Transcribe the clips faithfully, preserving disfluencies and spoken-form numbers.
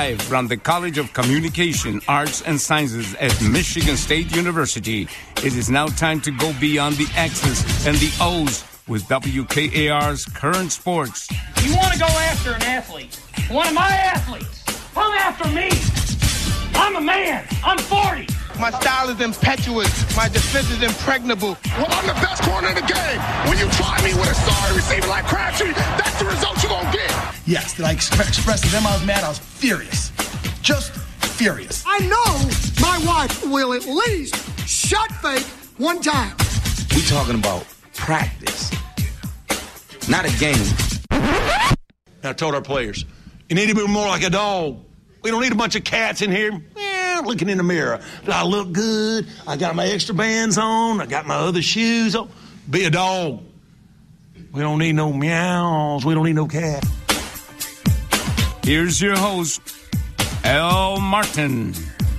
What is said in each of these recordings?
Live from the College of Communication, Arts, and Sciences at Michigan State University. It is now time to go beyond the X's and the O's with W K A R's Current Sports. You want to go after an athlete, one of my athletes, come after me. I'm a man. I'm forty. My style is impetuous. My defense is impregnable. Well, I'm the best corner in the game. When you try me with a sorry receiver like Crabtree, that's the result you're going to get. Yes, did I exp- express to them I was mad? I was furious. Just furious. I know my wife will at least shot fake one time. We talking about practice, not a game. I told our players, you need to be more like a dog. We don't need a bunch of cats in here. Eh, looking in the mirror. Do I look good? I got my extra bands on. I got my other shoes on. Be a dog. We don't need no meows. We don't need no cat. Here's your host, Al Martin.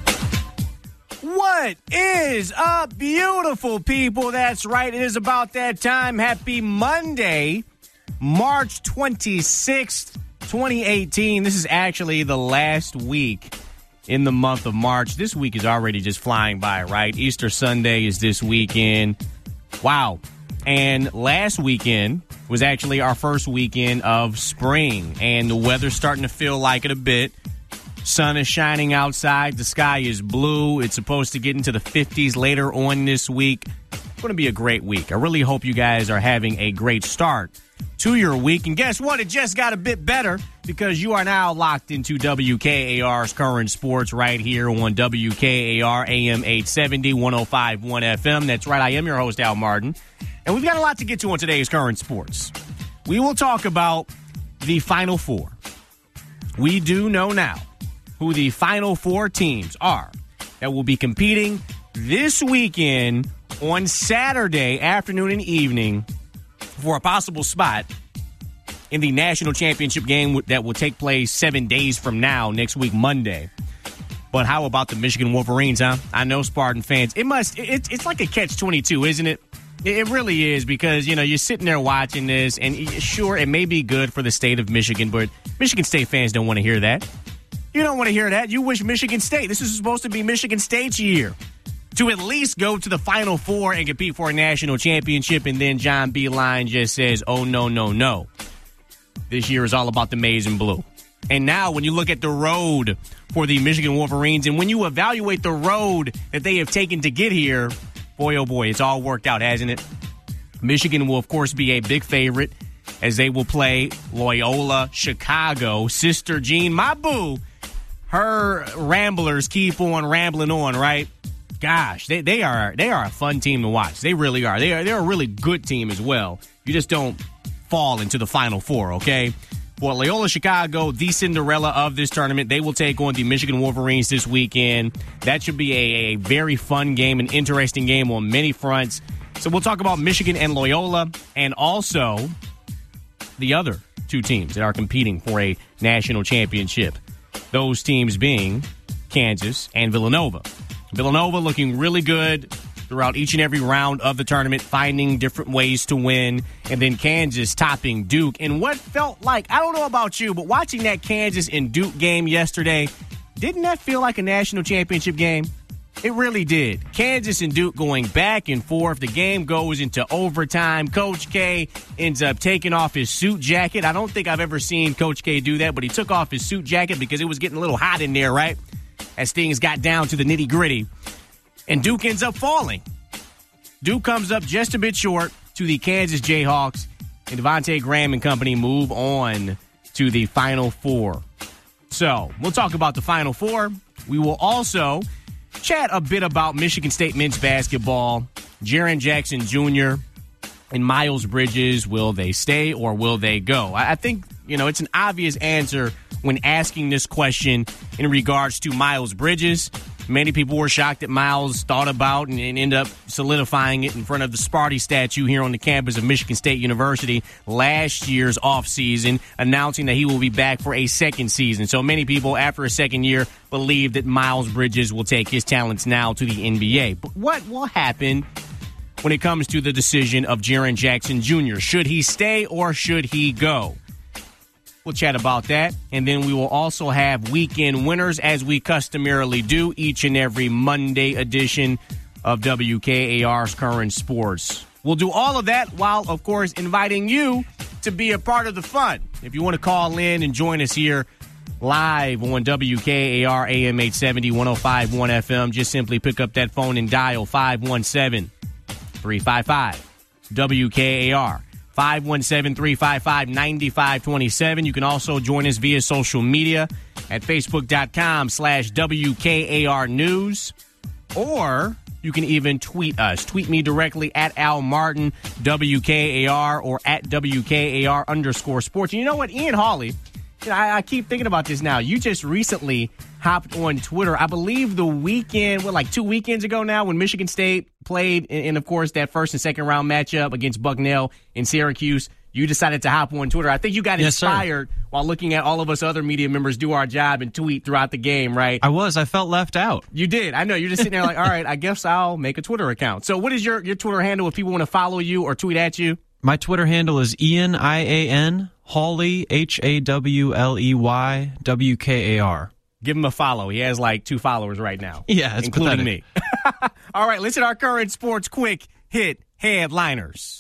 What is up, beautiful people? That's right. It is about that time. Happy Monday, March twenty-sixth. twenty eighteen. This is actually the last week in the month of March. This week is already just flying by, right? Easter Sunday is this weekend. Wow. And last weekend was actually our first weekend of spring, and the weather's starting to feel like it a bit. Sun is shining outside. The sky is blue. It's supposed to get into the fifties later on this week. It's going to be a great week. I really hope you guys are having a great start to your week. And guess what? It just got a bit better because you are now locked into W K A R's Current Sports right here on W K A R A M eight seventy, one oh five point one F M. That's right. I am your host, Al Martin. And we've got a lot to get to on today's Current Sports. We will talk about the Final Four. We do know now who the Final Four teams are that will be competing this weekend on Saturday afternoon and evening for a possible spot in the national championship game that will take place seven days from now, next week, Monday. But how about the Michigan Wolverines, huh? I know Spartan fans. It must, it, it's like a catch twenty-two, isn't it? It really is because, you know, you're sitting there watching this, and sure, it may be good for the state of Michigan, but Michigan State fans don't want to hear that. You don't want to hear that. You wish Michigan State, this is supposed to be Michigan State's year, to at least go to the Final Four and compete for a national championship, and then John Beilein just says, oh, no, no, no. This year is all about the maize and blue. And now when you look at the road for the Michigan Wolverines, and when you evaluate the road that they have taken to get here, boy, oh boy, it's all worked out, hasn't it? Michigan will, of course, be a big favorite as they will play Loyola Chicago. Sister Jean, my boo, her Ramblers keep on rambling on, right? Gosh, they, they are they are a fun team to watch. They really are. They are they're a really good team as well. You just don't fall into the Final Four, okay? For Loyola Chicago, the Cinderella of this tournament, they will take on the Michigan Wolverines this weekend. That should be a, a very fun game, an interesting game on many fronts. So we'll talk about Michigan and Loyola, and also the other two teams that are competing for a national championship. Those teams being Kansas and Villanova. Villanova looking really good throughout each and every round of the tournament, finding different ways to win, and then Kansas topping Duke. And what felt like, I don't know about you, but watching that Kansas and Duke game yesterday, didn't that feel like a national championship game? It really did. Kansas and Duke going back and forth. The game goes into overtime. Coach K ends up taking off his suit jacket. I don't think I've ever seen Coach K do that, but he took off his suit jacket because it was getting a little hot in there, right? As things got down to the nitty-gritty. And Duke ends up falling. Duke comes up just a bit short to the Kansas Jayhawks, and Devontae Graham and company move on to the Final Four. So, we'll talk about the Final Four. We will also chat a bit about Michigan State men's basketball. Jaren Jackson Junior and Miles Bridges, will they stay or will they go? I think, you know, it's an obvious answer when asking this question in regards to Miles Bridges. Many people were shocked that Miles thought about and, and ended up solidifying it in front of the Sparty statue here on the campus of Michigan State University last year's offseason, announcing that he will be back for a second season. So many people, after a second year, believe that Miles Bridges will take his talents now to the N B A. But what will happen when it comes to the decision of Jaren Jackson Junior? Should he stay or should he go? We'll chat about that. And then we will also have weekend winners, as we customarily do each and every Monday edition of W K A R's Current Sports. We'll do all of that while, of course, inviting you to be a part of the fun. If you want to call in and join us here live on W K A R A M eight seventy, one oh five point one F M, just simply pick up that phone and dial five one seven, three five five, W K A R. five one seven, three five five, nine five two seven. You can also join us via social media at facebook.com slash WKAR News. Or you can even tweet us. Tweet me directly at Al Martin, W K A R, or at W K A R underscore sports. And you know what? Ian Hawley, you know, I, I keep thinking about this now. You just recently hopped on Twitter, I believe the weekend, what, like two weekends ago now, when Michigan State played, and, and of course, that first and second round matchup against Bucknell in Syracuse. You decided to hop on Twitter. I think you got yes, inspired sir. while looking at all of us other media members do our job and tweet throughout the game, right? I was. I felt left out. You did. I know. You're just sitting there like, all right, I guess I'll make a Twitter account. So what is your, your Twitter handle if people want to follow you or tweet at you? My Twitter handle is Ian, I A N, Hawley, H A W L E Y, W K A R. Give him a follow. He has like two followers right now. Yeah, it's including pathetic. me. All right, let's hit our current sports quick hit headliners.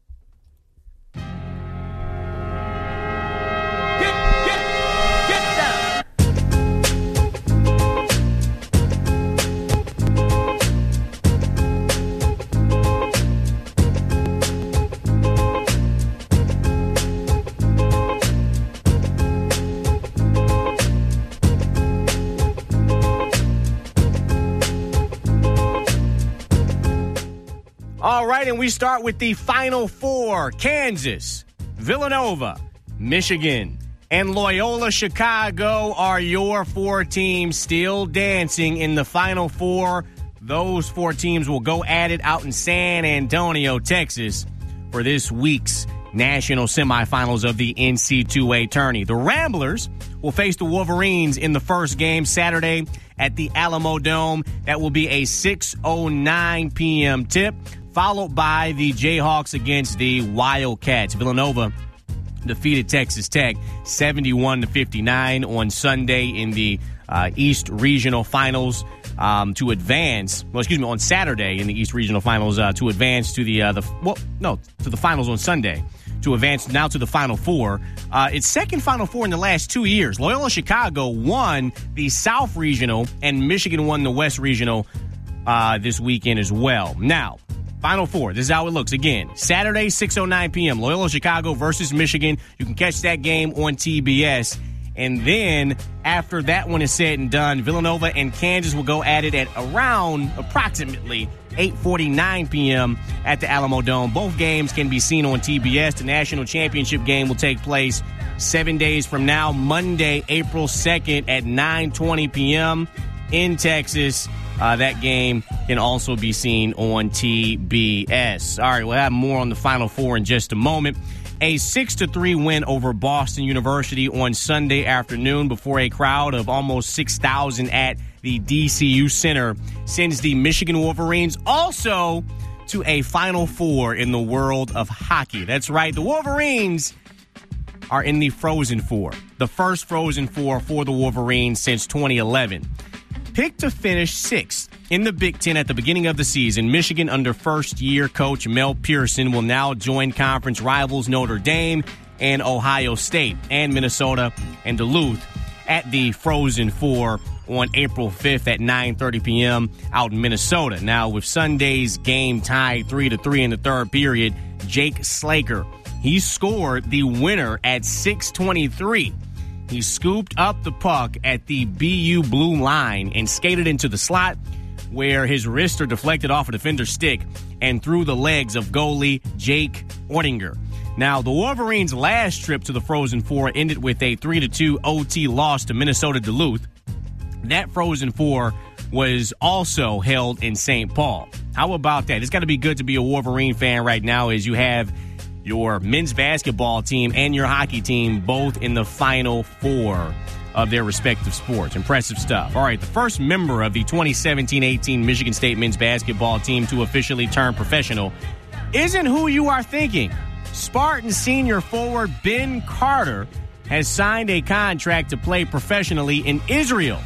All right, and we start with the Final Four. Kansas, Villanova, Michigan, and Loyola Chicago are your four teams still dancing in the Final Four. Those four teams will go at it out in San Antonio, Texas, for this week's national semifinals of the N C double A tourney. The Ramblers will face the Wolverines in the first game Saturday at the Alamo Dome. That will be a six oh nine p.m. tip, followed by the Jayhawks against the Wildcats. Villanova defeated Texas Tech seventy-one to fifty-nine on Sunday in the uh, East Regional Finals um, to advance. Well, excuse me, on Saturday in the East Regional Finals uh, to advance to the uh, the well, no, to the finals on Sunday. To advance now to the Final Four. Uh, its second Final Four in the last two years. Loyola Chicago won the South Regional, and Michigan won the West Regional uh, this weekend as well. Now, Final Four, this is how it looks. Again, Saturday, six oh nine p.m., Loyola Chicago versus Michigan. You can catch that game on T B S. And then, after that one is said and done, Villanova and Kansas will go at it at around approximately eight forty-nine p.m. at the Alamo Dome. Both games can be seen on T B S. The national championship game will take place seven days from now, Monday, April second at nine twenty p.m. in Texas. Uh, that game can also be seen on T B S. All right, we'll have more on the Final Four in just a moment. A six to three win over Boston University on Sunday afternoon before a crowd of almost six thousand at the D C U Center sends the Michigan Wolverines also to a Final Four in the world of hockey. That's right, the Wolverines are in the Frozen Four, the first Frozen Four for the Wolverines since twenty eleven. Picked to finish sixth in the Big Ten at the beginning of the season, Michigan under first-year coach Mel Pearson will now join conference rivals Notre Dame and Ohio State and Minnesota and Duluth at the Frozen Four on April fifth at nine thirty p.m. out in Minnesota. Now, with Sunday's game tied three to three in the third period, Jake Slaker, he scored the winner at six twenty-three. He scooped up the puck at the B U blue line and skated into the slot where his wrister deflected off a defender's stick and through the legs of goalie Jake Ortinger. Now, the Wolverines' last trip to the Frozen Four ended with a three to two O T loss to Minnesota Duluth. That Frozen Four was also held in Saint Paul. How about that? It's got to be good to be a Wolverine fan right now as you have your men's basketball team and your hockey team both in the Final Four of their respective sports. Impressive stuff. All right, the first member of the twenty seventeen eighteen Michigan State men's basketball team to officially turn professional isn't who you are thinking. Spartan senior forward Ben Carter has signed a contract to play professionally in Israel.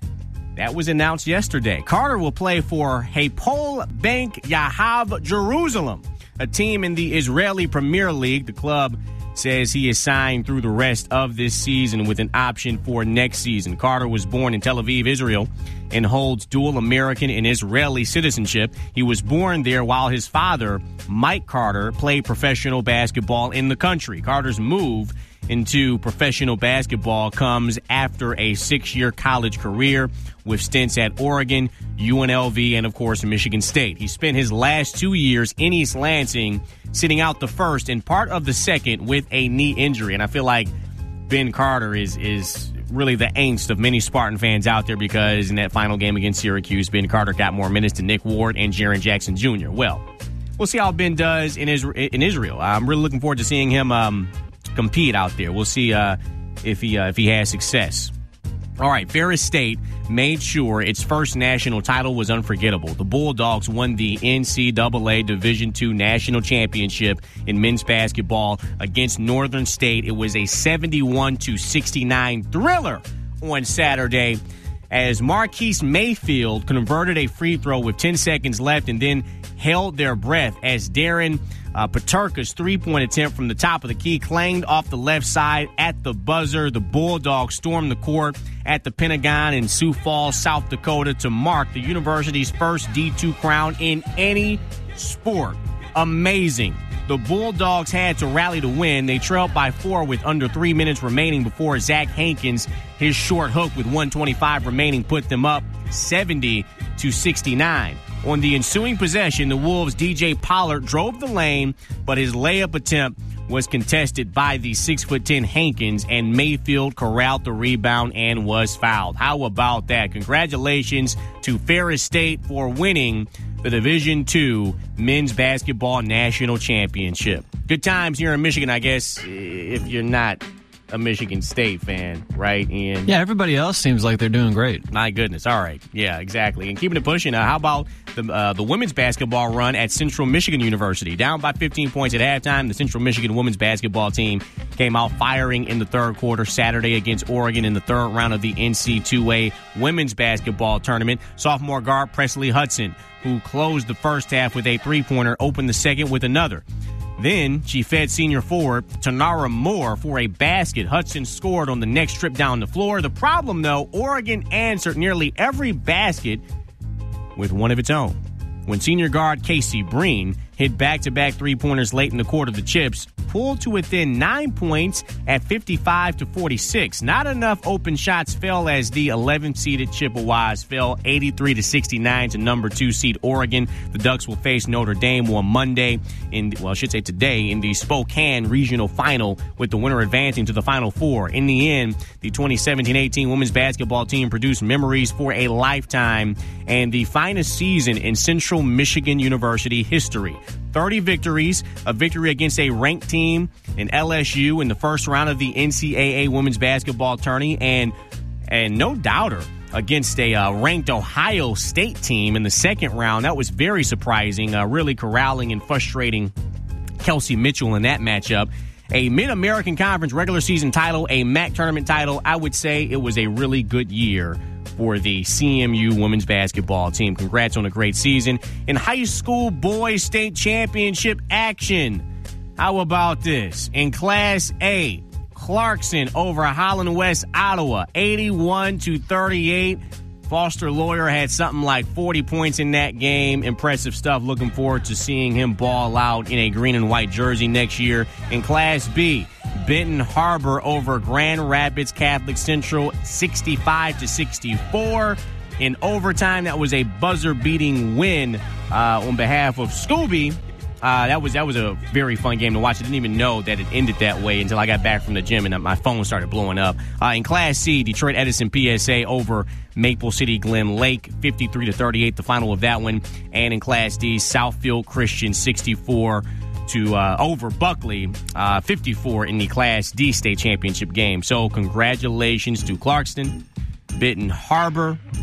That was announced yesterday. Carter will play for Hapoel Bank Yahav Jerusalem, a team in the Israeli Premier League. The club says he is signed through the rest of this season with an option for next season. Carter was born in Tel Aviv, Israel, and holds dual American and Israeli citizenship. He was born there while his father, Mike Carter, played professional basketball in the country. Carter's move into professional basketball comes after a six-year college career with stints at Oregon, U N L V, and, of course, Michigan State. He spent his last two years in East Lansing, sitting out the first and part of the second with a knee injury. And I feel like Ben Carter is is really the angst of many Spartan fans out there, because in that final game against Syracuse, Ben Carter got more minutes than Nick Ward and Jaren Jackson Junior Well, we'll see how Ben does in Israel. I'm really looking forward to seeing him um, compete out there. We'll see uh, if he uh, if he has success. All right, Ferris State made sure its first national title was unforgettable. The Bulldogs won the N C double A Division two National Championship in men's basketball against Northern State. It was a seventy-one to sixty-nine thriller on Saturday as Marquise Mayfield converted a free throw with ten seconds left and then held their breath as Darren Uh, Paterka's three-point attempt from the top of the key clanged off the left side at the buzzer. The Bulldogs stormed the court at the Pentagon in Sioux Falls, South Dakota, to mark the university's first D two crown in any sport. Amazing. The Bulldogs had to rally to win. They trailed by four with under three minutes remaining before Zach Hankins, his short hook with one twenty-five remaining, put them up seventy to sixty-nine. On the ensuing possession, the Wolves' D J Pollard drove the lane, but his layup attempt was contested by the six foot ten Hankins, and Mayfield corralled the rebound and was fouled. How about that? Congratulations to Ferris State for winning the Division two Men's Basketball National Championship. Good times here in Michigan, I guess, if you're not a Michigan State fan, right, Ian? Yeah, everybody else seems like they're doing great. My goodness. All right. Yeah, exactly. And keeping it pushing, uh, how about the uh, the women's basketball run at Central Michigan University? Down by fifteen points at halftime, the Central Michigan women's basketball team came out firing in the third quarter Saturday against Oregon in the third round of the N C double A women's basketball tournament. Sophomore guard Presley Hudson, who closed the first half with a three-pointer, opened the second with another. Then she fed senior forward Tanara Moore for a basket. Hudson scored on the next trip down the floor. The problem, though, Oregon answered nearly every basket with one of its own. When senior guard Casey Breen hit back-to-back three-pointers late in the quarter, the Chips pulled to within nine points at fifty-five to forty-six. Not enough open shots fell as the eleventh-seeded Chippewas fell eighty-three to sixty-nine to number two seed Oregon. The Ducks will face Notre Dame on Monday, in well, I should say today, in the Spokane Regional Final, with the winner advancing to the Final Four. In the end, the twenty seventeen eighteen women's basketball team produced memories for a lifetime and the finest season in Central Michigan University history. thirty victories, a victory against a ranked team in L S U in the first round of the N C double A women's basketball tourney, and and no doubter against a uh, ranked Ohio State team in the second round. That was very surprising, uh, really corralling and frustrating Kelsey Mitchell in that matchup. A Mid-American Conference regular season title, a M A C tournament title. I would say it was a really good year for the C M U women's basketball team. Congrats on a great season. In high school boys state championship action, how about this? In Class A, Clarkson over Holland West Ottawa, eighty-one to thirty-eight. Foster Lawyer had something like forty points in that game. Impressive stuff. Looking forward to seeing him ball out in a green and white jersey next year. In Class B, Benton Harbor over Grand Rapids Catholic Central, sixty-five to sixty-four. In overtime, that was a buzzer-beating win uh, on behalf of Scooby. Uh, that was that was a very fun game to watch. I didn't even know that it ended that way until I got back from the gym and my phone started blowing up. Uh, in Class C, Detroit Edison P S A over Maple City Glen Lake, fifty-three to thirty-eight, the final of that one. And in Class D, Southfield Christian sixty-four to uh, over Buckley, uh, fifty-four in the Class D state championship game. So congratulations to Clarkston, Benton Harbor,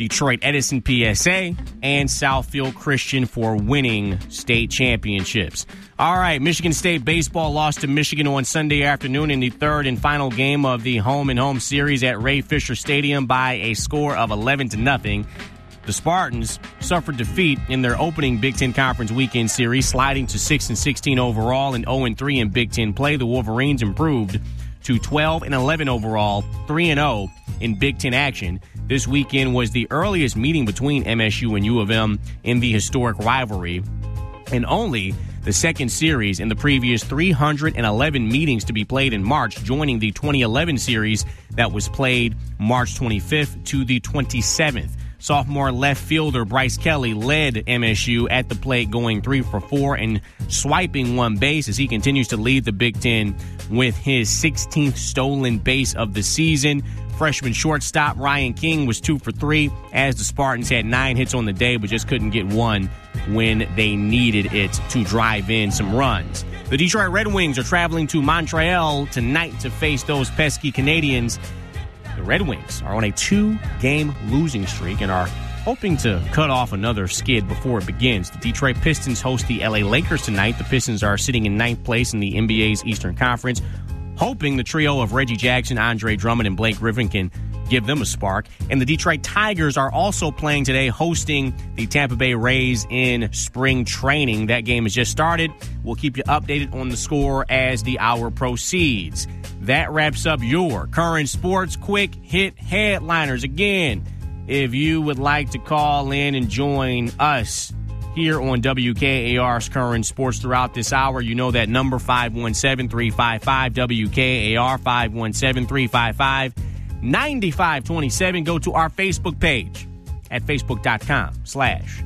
Detroit Edison P S A, and Southfield Christian for winning state championships. All right, Michigan State baseball lost to Michigan on Sunday afternoon in the third and final game of the home-and-home series at Ray Fisher Stadium by a score of eleven to nothing. The Spartans suffered defeat in their opening Big Ten Conference weekend series, sliding to six and sixteen overall and oh and three in Big Ten play. The Wolverines improved to twelve and eleven overall, three and oh in Big Ten action. This weekend was the earliest meeting between M S U and U of M in the historic rivalry, and only the second series in the previous three hundred eleven meetings to be played in March, joining the twenty eleven series that was played March twenty-fifth to the twenty-seventh. Sophomore left fielder Bryce Kelly led M S U at the plate, going three for four and swiping one base as he continues to lead the Big Ten with his sixteenth stolen base of the season. Freshman shortstop Ryan King was two for three as the Spartans had nine hits on the day but just couldn't get one when they needed it to drive in some runs. The Detroit Red Wings are traveling to Montreal tonight to face those pesky Canadians. The Red Wings are on a two-game losing streak and are hoping to cut off another skid before it begins. The Detroit Pistons host the L A Lakers tonight. The Pistons are sitting in ninth place in the N B A's Eastern Conference, hoping the trio of Reggie Jackson, Andre Drummond, and Blake Griffin can give them a spark. And the Detroit Tigers are also playing today, hosting the Tampa Bay Rays in spring training. That game has just started. We'll keep you updated on the score as the hour proceeds. That wraps up your current sports quick hit headliners. Again, if you would like to call in and join us here on W K A R's Current Sports throughout this hour, you know that number, five one seven, three five five, W K A R, five one seven, three five five, nine five two seven. Go to our Facebook page at facebook.com slash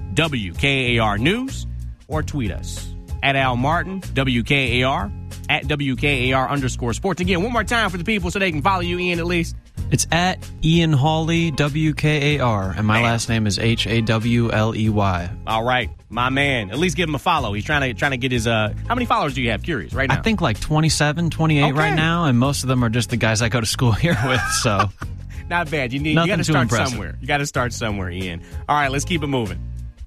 WKAR News or tweet us at Al Martin, W K A R, at W K A R underscore sports. Again, one more time for the people so they can follow you, Ian, at least. It's at Ian Hawley, W K A R, and my man. Last name is H A W L E Y. All right, my man. At least give him a follow. He's trying to trying to get his, uh, how many followers do you have? Curious, right now. I think like twenty-seven, twenty-eight okay. right now, and most of them are just the guys I go to school here with, so. Not bad. You need. You got to start impressive. somewhere. You got to start somewhere, Ian. All right, let's keep it moving.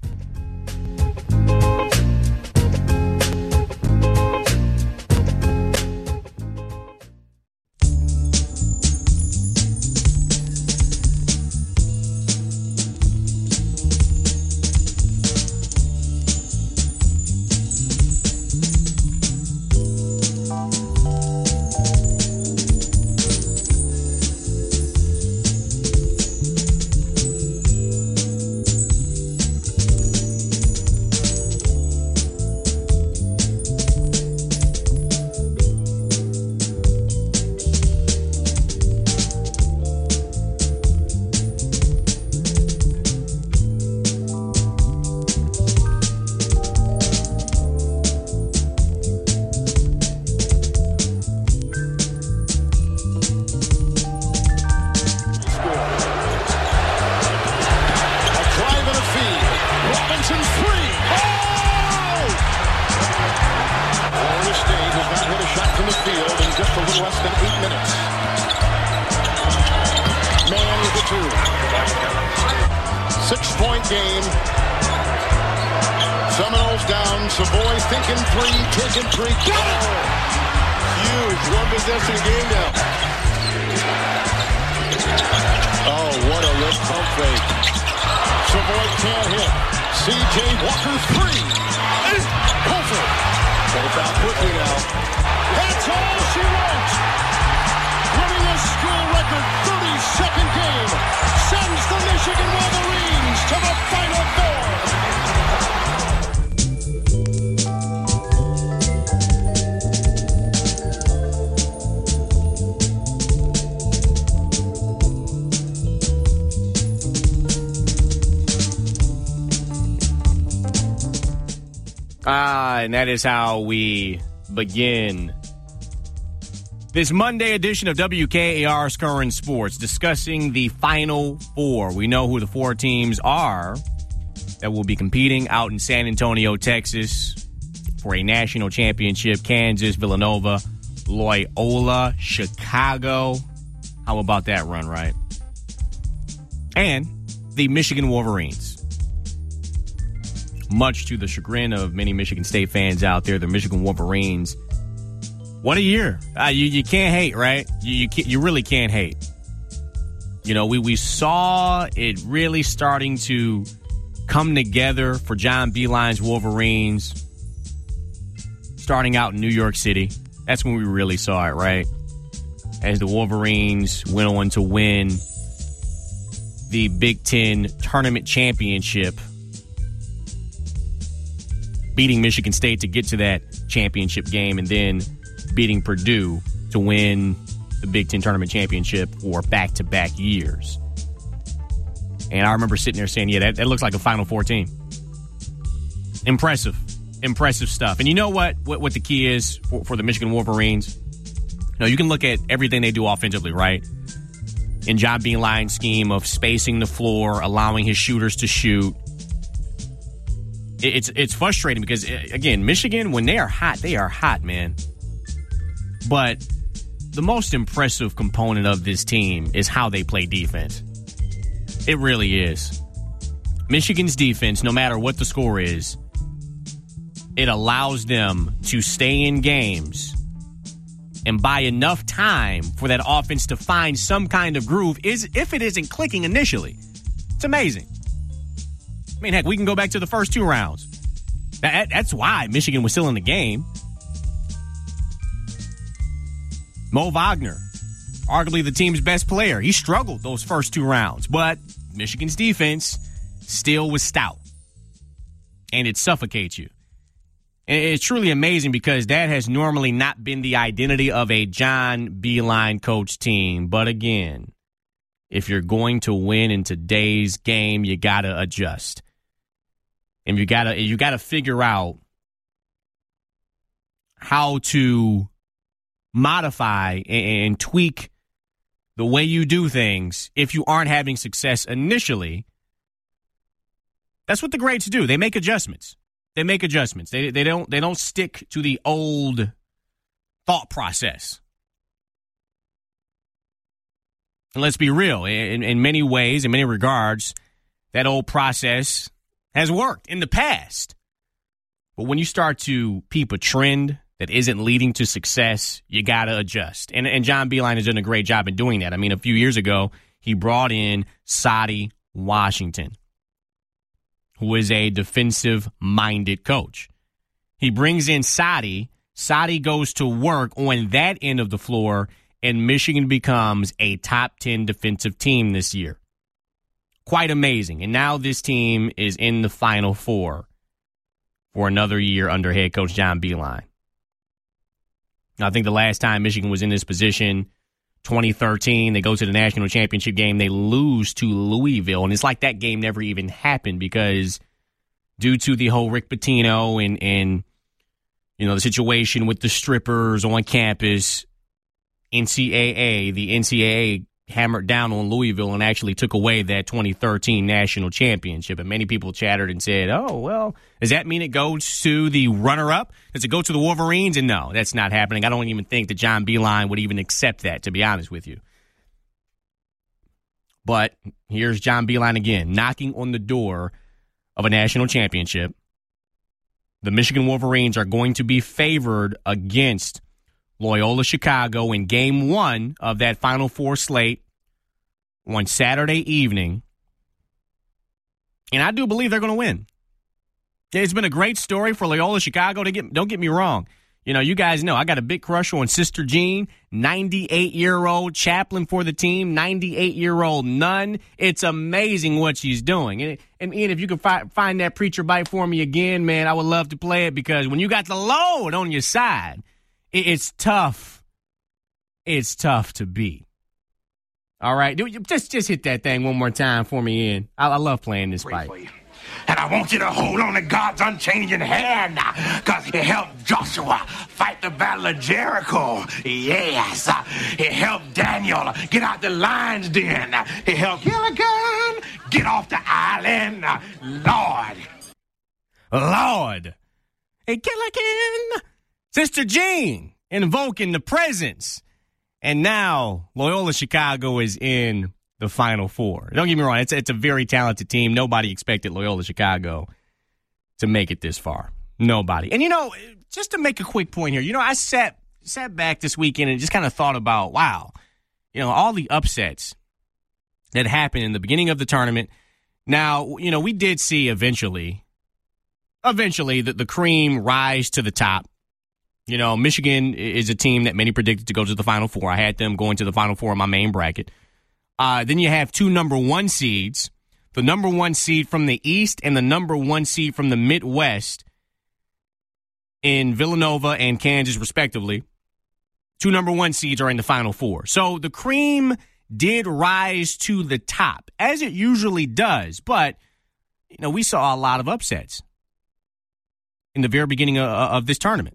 And that is how we begin this Monday edition of W K A R's Current Sports, discussing the Final Four. We know who the four teams are that will be competing out in San Antonio, Texas for a national championship. Kansas, Villanova, Loyola, Chicago. How about that run, right? And the Michigan Wolverines. Much to the chagrin of many Michigan State fans out there, the Michigan Wolverines. What a year. Uh, you, you can't hate, right? You you, can't, you really can't hate. You know, we, we saw it really starting to come together for John Beilein's Wolverines starting out in New York City. That's when we really saw it, right? As the Wolverines went on to win the Big Ten Tournament Championship, beating Michigan State to get to that championship game and then beating Purdue to win the Big Ten Tournament Championship for back-to-back years. And I remember sitting there saying, yeah, that, that looks like a Final Four team. Impressive. Impressive stuff. And you know what what, what the key is for, for the Michigan Wolverines? You know, you can look at everything they do offensively, right? In John Beilein's scheme of spacing the floor, allowing his shooters to shoot. It's it's frustrating because, again, Michigan, when they are hot, they are hot, man. But the most impressive component of this team is how they play defense. It really is. Michigan's defense, no matter what the score is, it allows them to stay in games and buy enough time for that offense to find some kind of groove, is if it isn't clicking initially. It's amazing. I mean, heck, we can go back to the first two rounds. That, that's why Michigan was still in the game. Mo Wagner, arguably the team's best player. He struggled those first two rounds, but Michigan's defense still was stout. And it suffocates you. And it's truly amazing because that has normally not been the identity of a John Beilein coach team. But again, if you're going to win in today's game, you got to adjust. And you got to you got to figure out how to modify and, and tweak the way you do things if you aren't having success initially. That's what the greats do. They make adjustments. They make adjustments. They they don't they don't stick to the old thought process. And let's be real. In, in many ways, in many regards, that old process has worked in the past. But when you start to peep a trend that isn't leading to success, you got to adjust. And, and John Beilein has done a great job in doing that. I mean, a few years ago, he brought in Saddi Washington, who is a defensive-minded coach. He brings in Saddi. Saddi goes to work on that end of the floor, and Michigan becomes a top ten defensive team this year. Quite amazing. And now this team is in the Final Four for another year under head coach John Beilein. I think the last time Michigan was in this position, twenty thirteen, they go to the national championship game. They lose to Louisville, and it's like that game never even happened because due to the whole Rick Pitino and, and you know, the situation with the strippers on campus, N C double A, the N C double A hammered down on Louisville and actually took away that twenty thirteen national championship. And many people chattered and said, oh, well, does that mean it goes to the runner-up? Does it go to the Wolverines? And no, that's not happening. I don't even think that John Beilein would even accept that, to be honest with you. But here's John Beilein again, knocking on the door of a national championship. The Michigan Wolverines are going to be favored against Loyola Chicago in game one of that Final Four slate on Saturday evening. And I do believe they're going to win. It's been a great story for Loyola Chicago. To get, don't get me wrong. You know, you guys know I got a big crush on Sister Jean, ninety-eight-year-old chaplain for the team, ninety-eight-year-old nun. It's amazing what she's doing. And, and Ian, if you could fi- find that preacher bite for me again, man, I would love to play it because when you got the load on your side, it, it's tough. It's tough to beat. All right, just just hit that thing one more time for me, Ian. I, I love playing this fight. And I want you to hold on to God's unchanging hand because he helped Joshua fight the battle of Jericho. Yes. He helped Daniel get out the lion's den. He helped Gilligan get off the island. Lord. Lord. Hey, Gilligan. Sister Jean invoking the presence. And now Loyola Chicago is in the Final Four. Don't get me wrong, it's, it's a very talented team. Nobody expected Loyola Chicago to make it this far. Nobody. And, you know, just to make a quick point here, you know, I sat sat back this weekend and just kind of thought about, wow, you know, all the upsets that happened in the beginning of the tournament. Now, you know, we did see eventually, eventually the, the cream rise to the top. You know, Michigan is a team that many predicted to go to the Final Four. I had them going to the Final Four in my main bracket. Uh, then you have two number one seeds, the number one seed from the East and the number one seed from the Midwest in Villanova and Kansas, respectively. Two number one seeds are in the Final Four. So the cream did rise to the top, as it usually does. But, you know, we saw a lot of upsets in the very beginning of, of this tournament.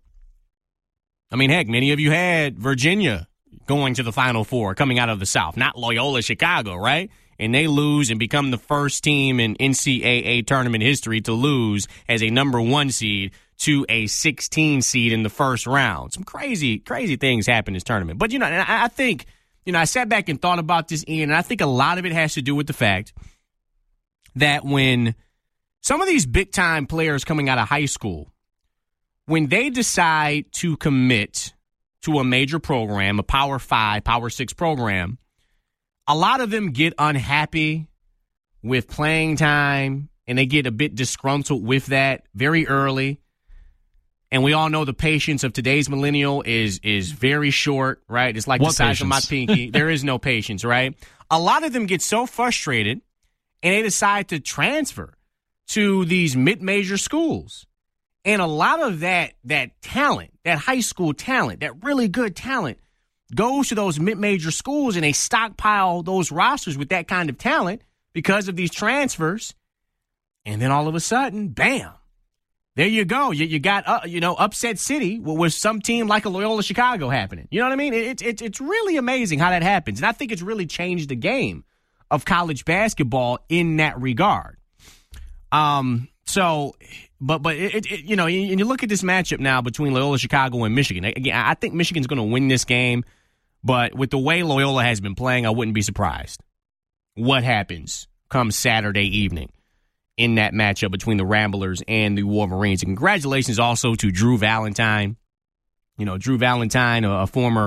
I mean, heck, many of you had Virginia going to the Final Four coming out of the South, not Loyola Chicago, right? And they lose and become the first team in N C double A tournament history to lose as a number one seed to a sixteen seed in the first round. Some crazy, crazy things happen in this tournament. But, you know, I, I think, you know, I sat back and thought about this, Ian, and I think a lot of it has to do with the fact that when some of these big-time players coming out of high school, when they decide to commit to a major program, a Power Five, Power Six program, a lot of them get unhappy with playing time, and they get a bit disgruntled with that very early. And we all know the patience of today's millennial is is very short, right? It's like What the size patience? of my pinky. There is no patience, right? A lot of them get so frustrated, and they decide to transfer to these mid-major schools. And a lot of that that talent, that high school talent, that really good talent, goes to those mid-major schools, and they stockpile those rosters with that kind of talent because of these transfers. And then all of a sudden, bam, there you go. You, you got, uh, you know, upset city with some team like a Loyola Chicago happening. You know what I mean? It, it, it's really amazing how that happens. And I think it's really changed the game of college basketball in that regard. Um, so... But, but it, it, you know, and you look at this matchup now between Loyola Chicago and Michigan. Again, I think Michigan's going to win this game, but with the way Loyola has been playing, I wouldn't be surprised what happens come Saturday evening in that matchup between the Ramblers and the Wolverines. And congratulations also to Drew Valentine. You know, Drew Valentine, a, a former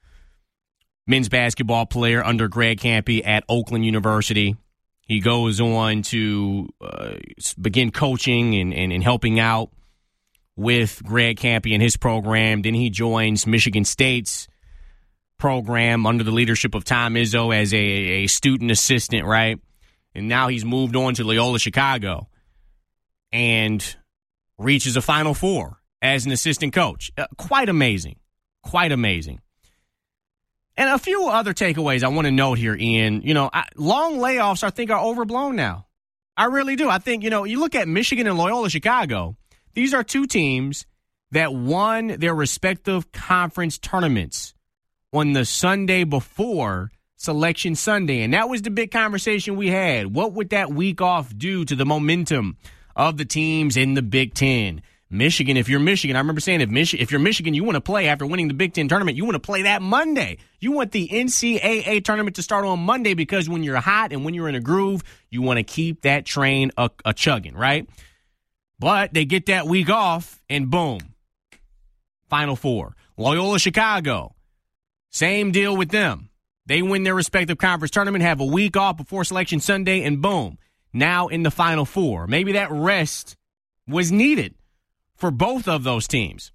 men's basketball player under Greg Kampe at Oakland University. He goes on to uh, begin coaching and, and, and helping out with Greg Kampe and his program. Then he joins Michigan State's program under the leadership of Tom Izzo as a, a student assistant, right? And now he's moved on to Loyola Chicago and reaches a Final Four as an assistant coach. Uh, quite amazing. Quite amazing. And a few other takeaways I want to note here, Ian. You know, I, long layoffs, I think, are overblown now. I really do. I think, you know, you look at Michigan and Loyola Chicago, these are two teams that won their respective conference tournaments on the Sunday before Selection Sunday. And that was the big conversation we had. What would that week off do to the momentum of the teams in the Big Ten? Michigan, if you're Michigan, I remember saying if, Mich- if you're Michigan, you want to play after winning the Big Ten tournament, you want to play that Monday. You want the N C double A tournament to start on Monday because when you're hot and when you're in a groove, you want to keep that train a, a chugging, right? But they get that week off, and boom, Final Four. Loyola Chicago, same deal with them. They win their respective conference tournament, have a week off before Selection Sunday, and boom, now in the Final Four. Maybe that rest was needed for both of those teams.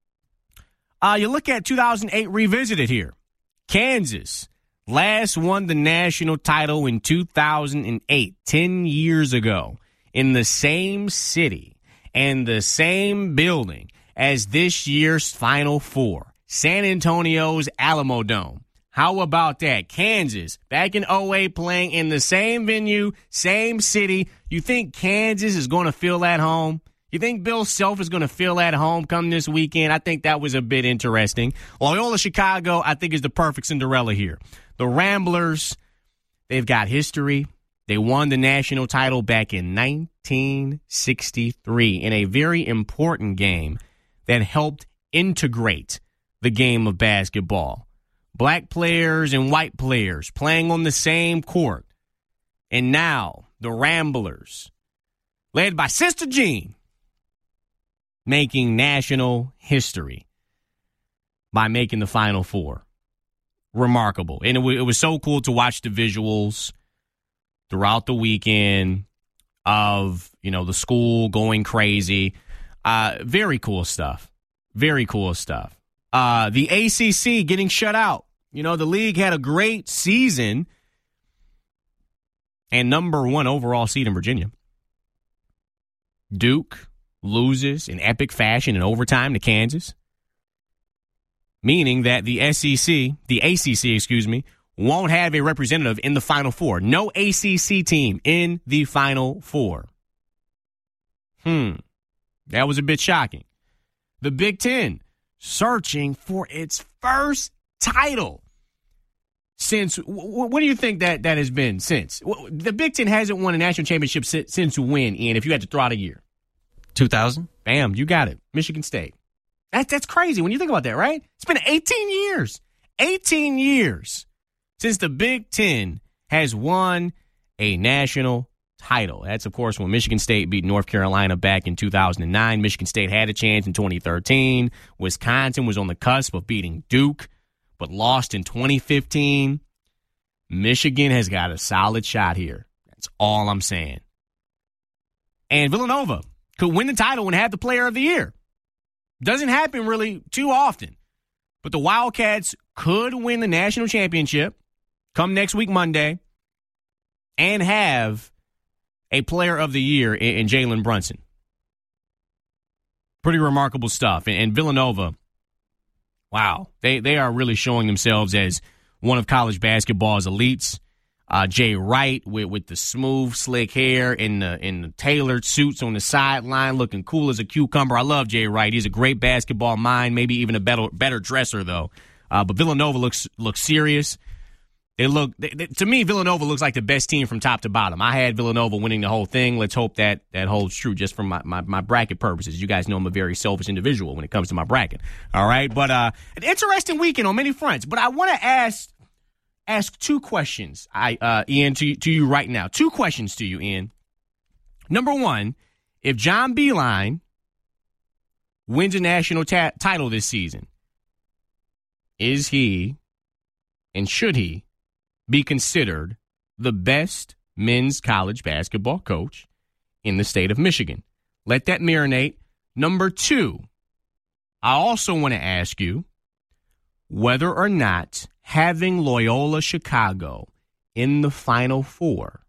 Uh, you look at two thousand eight revisited here. Kansas last won the national title in two thousand eight, ten years ago, in the same city and the same building as this year's Final Four, San Antonio's Alamo Dome. How about that? Kansas, back in oh eight, playing in the same venue, same city. You think Kansas is going to feel at home? You think Bill Self is going to feel at home come this weekend? I think that was a bit interesting. Loyola Chicago, I think, is the perfect Cinderella here. The Ramblers, they've got history. They won the national title back in nineteen sixty-three in a very important game that helped integrate the game of basketball. black players and white players playing on the same court. And now the Ramblers, led by Sister Jean, making national history by making the Final Four. Remarkable. And it, w- it was so cool to watch the visuals throughout the weekend of, you know, the school going crazy. Uh, very cool stuff. Very cool stuff. Uh, the A C C getting shut out. You know, the league had a great season and number one overall seed in Virginia. Duke loses in epic fashion in overtime to Kansas, meaning that the S E C, the A C C, excuse me, won't have a representative in the Final Four. No A C C team in the Final Four. Hmm. That was a bit shocking. The Big Ten searching for its first title since, what do you think that that has been since? The Big Ten hasn't won a national championship since, since when, Ian, if you had to throw out a year? two thousand. Bam, you got it. Michigan State. That, that's crazy when you think about that, right? It's been eighteen years. eighteen years since the Big Ten has won a national title. That's, of course, when Michigan State beat North Carolina back in two thousand nine. Michigan State had a chance in twenty thirteen. Wisconsin was on the cusp of beating Duke, but lost in twenty fifteen. Michigan has got a solid shot here. That's all I'm saying. And Villanova could win the title and have the player of the year. Doesn't happen really too often. But the Wildcats could win the national championship come next week, Monday, and have a player of the year in, in Jalen Brunson. Pretty remarkable stuff. And, and Villanova, wow, they, they are really showing themselves as one of college basketball's elites. Uh, Jay Wright with, with the smooth, slick hair and the, in the tailored suits on the sideline, looking cool as a cucumber. I love Jay Wright. He's a great basketball mind, maybe even a better better dresser, though. Uh, but Villanova looks looks serious. They look they, they, to me, Villanova looks like the best team from top to bottom. I had Villanova winning the whole thing. Let's hope that that holds true just for my, my, my bracket purposes. You guys know I'm a very selfish individual when it comes to my bracket. All right, but uh, an interesting weekend on many fronts. But I want to ask ask two questions, I uh, Ian, to to you right now. Two questions to you, Ian. Number one, if John Beilein wins a national ta- title this season, is he and should he be considered the best men's college basketball coach in the state of Michigan? Let that marinate. Number two, I also want to ask you whether or not having Loyola Chicago in the Final Four,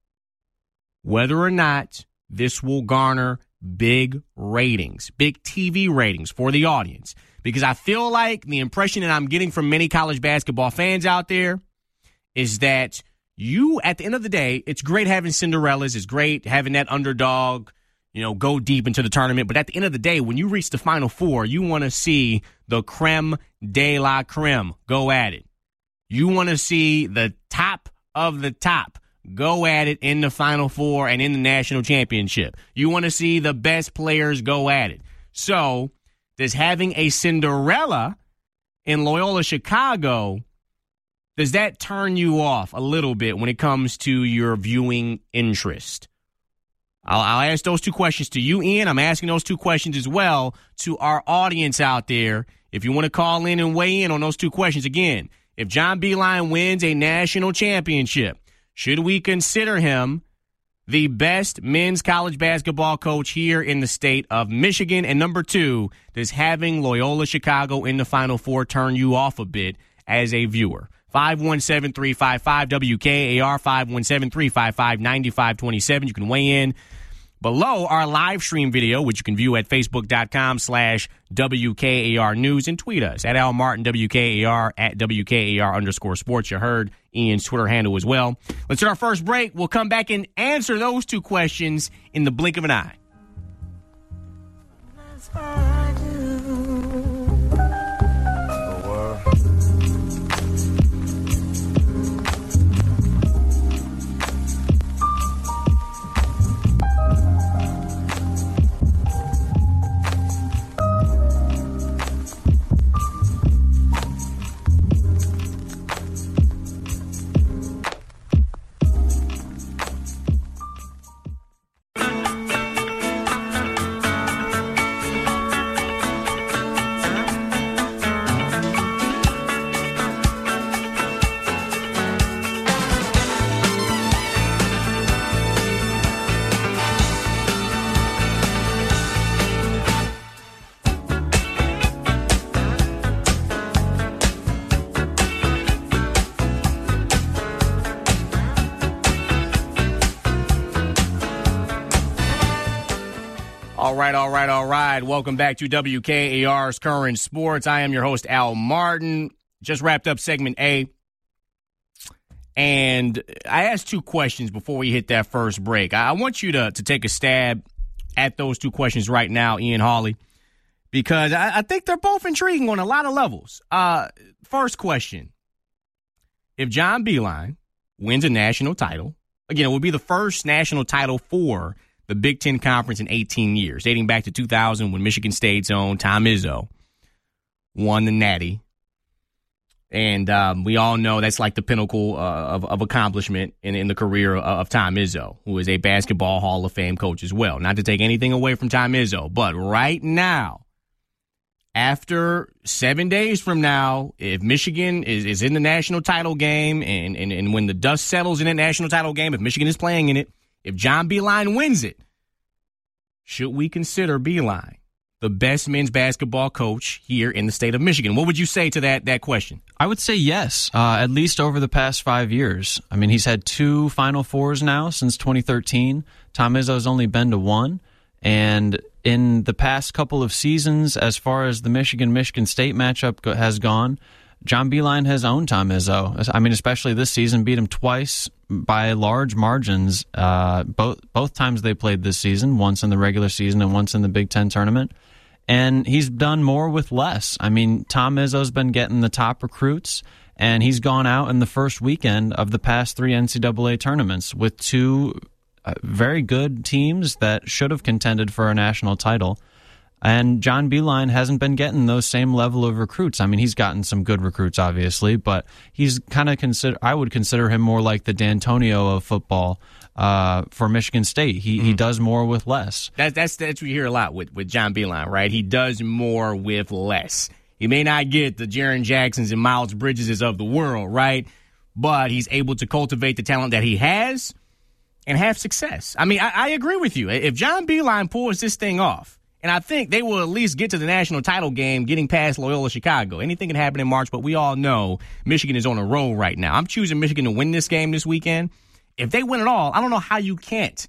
whether or not this will garner big ratings, big T V ratings for the audience. Because I feel like the impression that I'm getting from many college basketball fans out there is that you, at the end of the day, it's great having Cinderellas. It's great having that underdog, you know, go deep into the tournament. But at the end of the day, when you reach the Final Four, you want to see the creme de la creme go at it. You want to see the top of the top go at it in the Final Four and in the national championship. You want to see the best players go at it. So does having a Cinderella in Loyola Chicago, does that turn you off a little bit when it comes to your viewing interest? I'll, I'll ask those two questions to you, Ian. I'm asking those two questions as well to our audience out there. If you want to call in and weigh in on those two questions, again, if John Beilein wins a national championship, should we consider him the best men's college basketball coach here in the state of Michigan? And number two, does having Loyola Chicago in the Final Four turn you off a bit as a viewer? five one seven, three five five, W K A R, five one seven, three five five, nine five two seven. You can weigh in below our live stream video, which you can view at facebook.com slash WKAR News, and tweet us at Al Martin, W K A R, at W K A R underscore sports. You heard Ian's Twitter handle as well. Let's hit our first break. We'll come back and answer those two questions in the blink of an eye. That's all I do. All right, all right, all right. Welcome back to W K A R's Current Sports. I am your host, Al Martin. Just wrapped up segment A. And I asked two questions before we hit that first break. I want you to, to take a stab at those two questions right now, Ian Hawley, because I, I think they're both intriguing on a lot of levels. Uh, first question. If John Beilein wins a national title, again, it would be the first national title for the Big Ten Conference in eighteen years, dating back to two thousand when Michigan State's own Tom Izzo won the Natty. And um, we all know that's like the pinnacle uh, of, of accomplishment in, in the career of, of Tom Izzo, who is a basketball Hall of Fame coach as well. Not to take anything away from Tom Izzo, but right now, after seven days from now, if Michigan is, is in the national title game and, and, and when the dust settles in that national title game, if Michigan is playing in it, if John Beilein wins it, should we consider Beilein the best men's basketball coach here in the state of Michigan? What would you say to that that question? I would say yes, uh, at least over the past five years. I mean, he's had two Final Fours now since twenty thirteen. Tom Izzo's only been to one. And in the past couple of seasons, as far as the Michigan-Michigan State matchup go- has gone, John Beilein has owned Tom Izzo. I mean, especially this season, beat him twice by large margins. Uh, both both times they played this season, once in the regular season and once in the Big Ten tournament. And he's done more with less. I mean, Tom Izzo's been getting the top recruits, and he's gone out in the first weekend of the past three N C double A tournaments with two uh, very good teams that should have contended for a national title. And John Beilein hasn't been getting those same level of recruits. I mean, he's gotten some good recruits, obviously, but he's kind of consider. I would consider him more like the D'Antonio of football uh, for Michigan State. He mm-hmm. he does more with less. That, that's that's what you hear a lot with, with John Beilein, right? He does more with less. He may not get the Jaren Jacksons and Miles Bridgeses of the world, right? But he's able to cultivate the talent that he has and have success. I mean, I, I agree with you. If John Beilein pulls this thing off, and I think they will at least get to the national title game getting past Loyola Chicago. Anything can happen in March, but we all know Michigan is on a roll right now. I'm choosing Michigan to win this game this weekend. If they win it all, I don't know how you can't,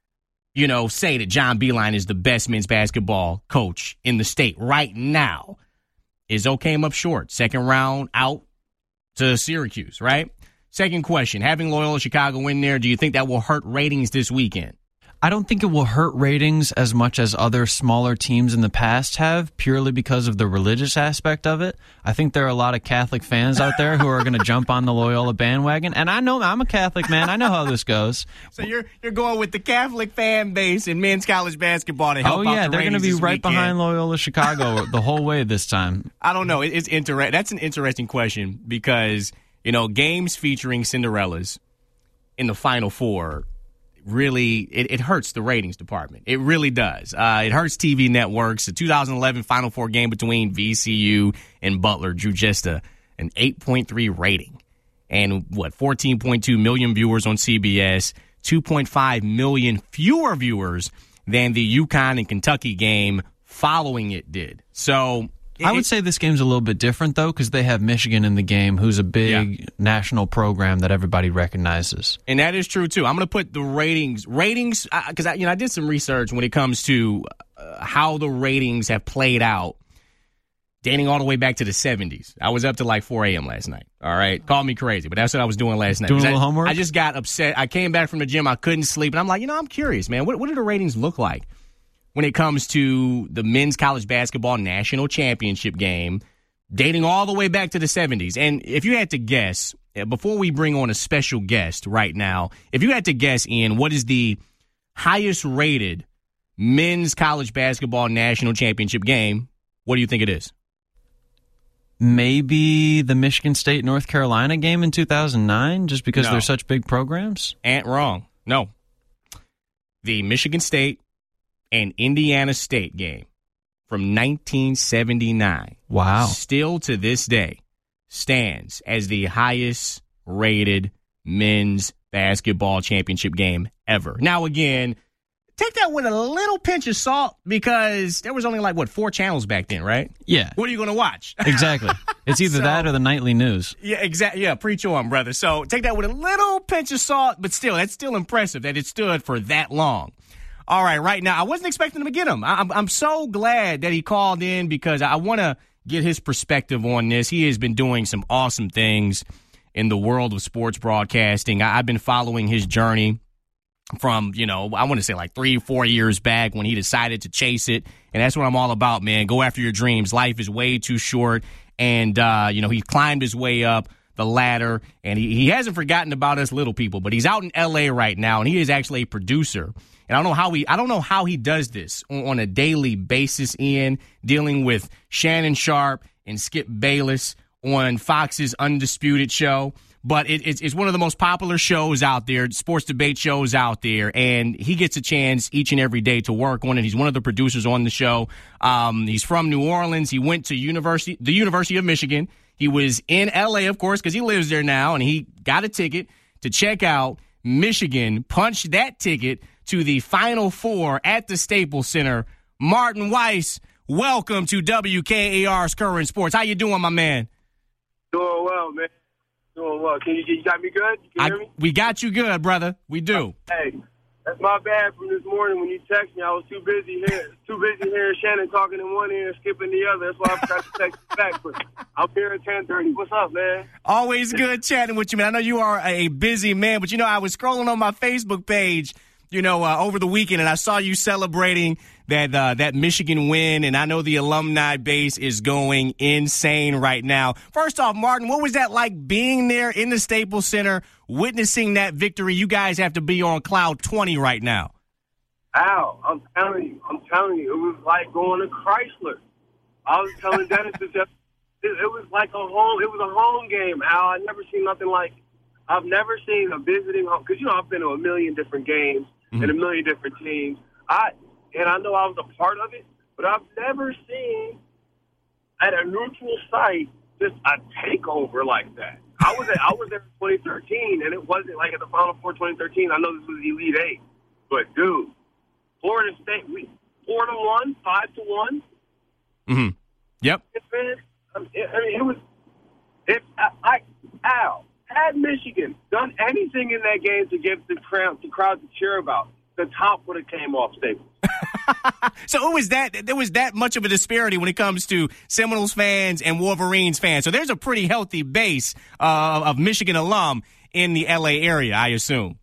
you know, say that John Beilein is the best men's basketball coach in the state right now. Izzo came up short. Second round out to Syracuse, right? Second question, having Loyola Chicago in there, do you think that will hurt ratings this weekend? I don't think it will hurt ratings as much as other smaller teams in the past have, purely because of the religious aspect of it. I think there are a lot of Catholic fans out there who are going to jump on the Loyola bandwagon, and I know I'm a Catholic man. I know how this goes. So you're you're going with the Catholic fan base in men's college basketball to help out. Oh yeah, the they're going to be right weekend. behind Loyola Chicago the whole way this time. I don't know. It, it's inter- That's an interesting question because you know games featuring Cinderellas in the Final Four. Really, it, it hurts the ratings department. It really does. Uh, it hurts T V networks. The two thousand eleven Final Four game between V C U and Butler drew just a, an eight point three rating. And, what, fourteen point two million viewers on C B S, two point five million fewer viewers than the UConn and Kentucky game following it did. So I would say this game's a little bit different, though, because they have Michigan in the game, who's a big yeah. national program that everybody recognizes. And that is true, too. I'm going to put the ratings, ratings, because I, you know, I did some research when it comes to uh, how the ratings have played out, dating all the way back to the seventies. I was up to like four a.m. last night, all right? Call me crazy, but that's what I was doing last night. Doing a little I, homework? I just got upset. I came back from the gym. I couldn't sleep. And I'm like, you know, I'm curious, man. What, what do the ratings look like when it comes to the men's college basketball national championship game, dating all the way back to the seventies? And if you had to guess, before we bring on a special guest right now, if you had to guess, Ian, what is the highest rated men's college basketball national championship game, what do you think it is? Maybe the Michigan State-North Carolina game in two thousand nine, just because no. they're such big programs? Ain't wrong. No. The Michigan State and Indiana State game from nineteen seventy-nine. Wow. Still to this day stands as the highest rated men's basketball championship game ever. Now, again, take that with a little pinch of salt because there was only like, what, four channels back then, right? Yeah. What are you going to watch? Exactly. It's either so, that or the nightly news. Yeah, exactly. Yeah, preach on, brother. So take that with a little pinch of salt, but still, that's still impressive that it stood for that long. All right, right now, I wasn't expecting him to get him. I'm, I'm so glad that he called in because I want to get his perspective on this. He has been doing some awesome things in the world of sports broadcasting. I, I've been following his journey from, you know, I want to say like three, four years back when he decided to chase it. And that's what I'm all about, man. Go after your dreams. Life is way too short. And, uh, you know, he climbed his way up the ladder, and he, he hasn't forgotten about us little people, but he's out in L A right now, and he is actually a producer. And I don't know how he I don't know how he does this on, on a daily basis, Ian, dealing with Shannon Sharpe and Skip Bayless on Fox's Undisputed show. But it, it's, it's one of the most popular shows out there, sports debate shows out there, and he gets a chance each and every day to work on it. He's one of the producers on the show. Um, he's from New Orleans. He went to university, the University of Michigan. He was in L A, of course, because he lives there now, and he got a ticket to check out Michigan, punched that ticket to the Final Four at the Staples Center. Martin Weiss, welcome to W K A R's Current Sports. How you doing, my man? Doing well, man. Doing well. Can you, you got me good? Can you I, hear me? We got you good, brother. We do. Hey, that's my bad from this morning when you text me. I was too busy here, too busy hearing Shannon talking in one ear and skipping the other. That's why I forgot to text you back. But I'm here at ten thirty. What's up, man? Always good chatting with you, man. I know you are a busy man, but, you know, I was scrolling on my Facebook page, you know, uh, over the weekend, and I saw you celebrating that uh, that Michigan win, and I know the alumni base is going insane right now. First off, Martin, what was that like being there in the Staples Center, witnessing that victory? You guys have to be on cloud twenty right now. Al, I'm telling you, I'm telling you, it was like going to Chrysler. I was telling Dennis this, it, it was like a home, it was a home game, Al. I never seen nothing like, I've never seen a visiting home, because, you know, I've been to a million different games mm-hmm. and a million different teams. I And I know I was a part of it, but I've never seen at a neutral site just a takeover like that. I was at, I was there in twenty thirteen, and it wasn't like at the Final Four twenty thirteen. I know this was Elite Eight, but dude, Florida State, we four to one, five to one. Mm-hmm. Yep. I mean, it was. It, I, I, Al, had Michigan done anything in that game to give the crowd, the crowd to cheer about, the top would have came off Staples. So it was that there was that much of a disparity when it comes to Seminoles fans and Wolverines fans. So there's a pretty healthy base uh, of Michigan alum in the L A area, I assume.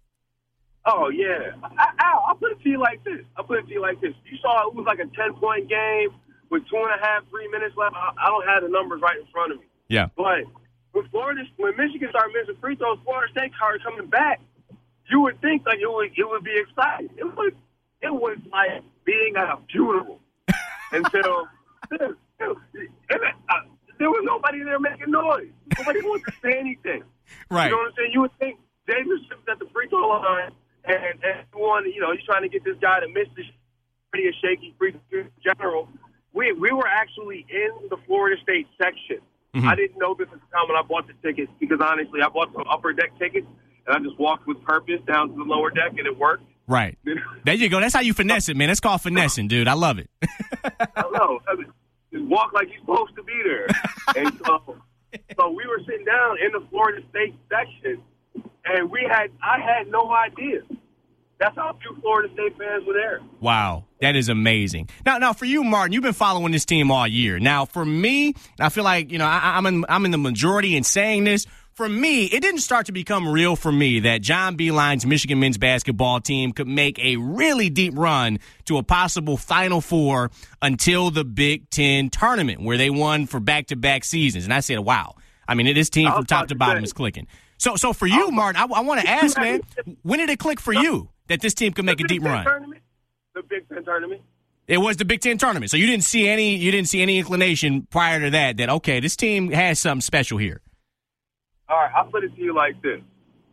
Oh yeah, I, Al, I'll put it to you like this. I'll put it to you like this. You saw it was like a ten point game with two and a half, three minutes left. I, I don't have the numbers right in front of me. Yeah, but when Florida, when Michigan started missing free throws, Florida State started coming back. You would think like it would it would be exciting. It was it was like being at a funeral until it, it, it, uh, there was nobody there making noise. Nobody wanted to say anything. Right. You know what I'm saying? You would think Davis was at the free throw line and and one, you know, he's trying to get this guy to miss this pretty a shaky free throw in general. We we were actually in the Florida State section. Mm-hmm. I didn't know this at the time when I bought the tickets because honestly I bought some upper deck tickets. And I just walked with purpose down to the lower deck, and it worked. Right. There you go. That's how you finesse it, man. That's called finessing, dude. I love it. I don't know. I mean, just walk like you're supposed to be there. And so, so we were sitting down in the Florida State section, and we had I had no idea. That's how few Florida State fans were there. Wow. That is amazing. Now, now for you, Martin, you've been following this team all year. Now, for me, I feel like, you know, I, I'm in, I'm in the majority in saying this. For me, it didn't start to become real for me that John Beilein's Michigan men's basketball team could make a really deep run to a possible Final Four until the Big Ten tournament, where they won for back-to-back seasons. And I said, wow. I mean, this team from top to bottom is clicking. So so for you, Martin, I, I want to ask, man, when did it click for you that this team could make a deep run? Tournament? The Big Ten tournament. It was the Big Ten tournament. So you didn't see any you didn't see any inclination prior to that that, okay, this team has something special here. All right, I'll put it to you like this.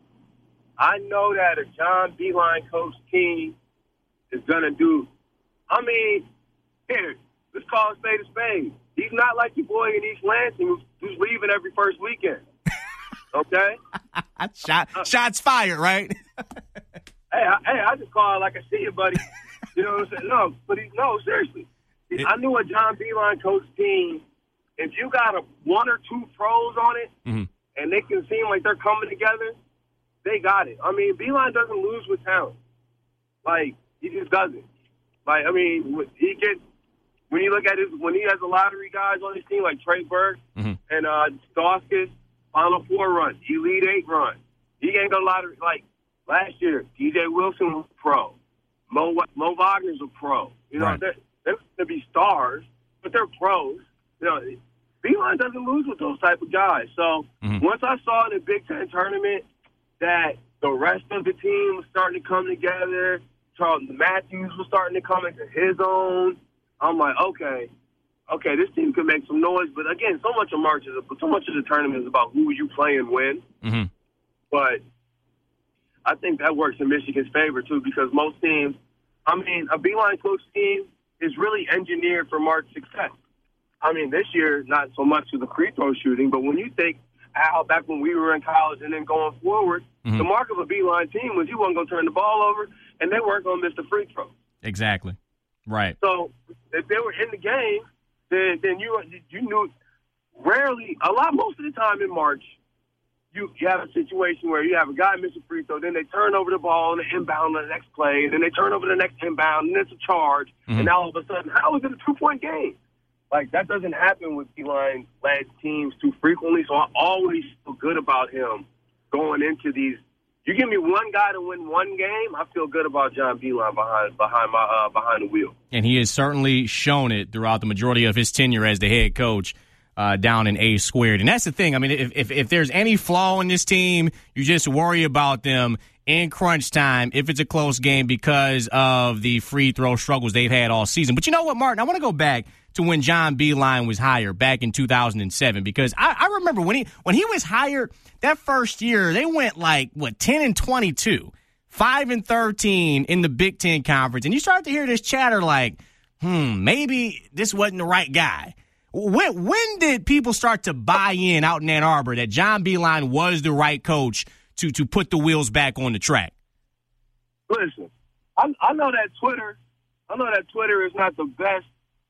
I know that a John Beilein coach team is going to do, I mean, here, let's call a spade a spade. He's not like your boy in East Lansing who's, who's leaving every first weekend. Okay? Shot, shots fired, right? hey, I, hey, I just call it like I see you, buddy. You know what I'm saying? No, but he, no, seriously. It, I knew a John Beilein coach team, if you got a one or two pros on it, mm-hmm. and they can seem like they're coming together, they got it. I mean, Beilein doesn't lose with talent. Like, He just doesn't. Like, I mean, he gets when you look at his when he has a lottery guys on his team like Trey Burke mm-hmm. and uh, Stauskas, Final Four run, Elite Eight run. He ain't got a lottery like last year. D J Wilson was a pro. Mo Mo Wagner's a pro. You know, right. they're, they're going to be stars, but they're pros. You know, Beilein doesn't lose with those type of guys. So mm-hmm. once I saw in the Big Ten tournament that the rest of the team was starting to come together, Charlton Matthews was starting to come into his own. I'm like, okay, okay, this team can make some noise. But again, so much of March is so much of the tournament is about who you play and when. Mm-hmm. But I think that works in Michigan's favor too, because most teams, I mean, a Beilein coach team is really engineered for March success. I mean, this year not so much to the free throw shooting, but when you think Al back when we were in college and then going forward, mm-hmm. the mark of a Beilein team was you weren't going to turn the ball over, and they weren't going to miss the free throw. Exactly. Right. So if they were in the game, then then you you knew rarely, a lot, most of the time in March, you, you have a situation where you have a guy miss a free throw, then they turn over the ball and the inbound on the next play, and then they turn over the next inbound, and it's a charge, mm-hmm. and now all of a sudden, how is it a two-point game? Like, that doesn't happen with Beilein-led teams too frequently, so I always feel good about him going into these. You give me one guy to win one game, I feel good about John Beilein behind behind my uh, behind the wheel. And he has certainly shown it throughout the majority of his tenure as the head coach uh, down in A squared. And that's the thing. I mean, if, if if there's any flaw in this team, you just worry about them in crunch time if it's a close game because of the free throw struggles they've had all season. But you know what, Martin? I want to go back to when John Beilein was hired back in two thousand seven, because I, I remember when he when he was hired that first year, they went like, what, ten and twenty-two, five and thirteen in the Big Ten Conference. And you start to hear this chatter like, hmm, maybe this wasn't the right guy. When, when did people start to buy in out in Ann Arbor that John Beilein was the right coach to, to put the wheels back on the track? Listen, I, I know that Twitter, I know that Twitter is not the best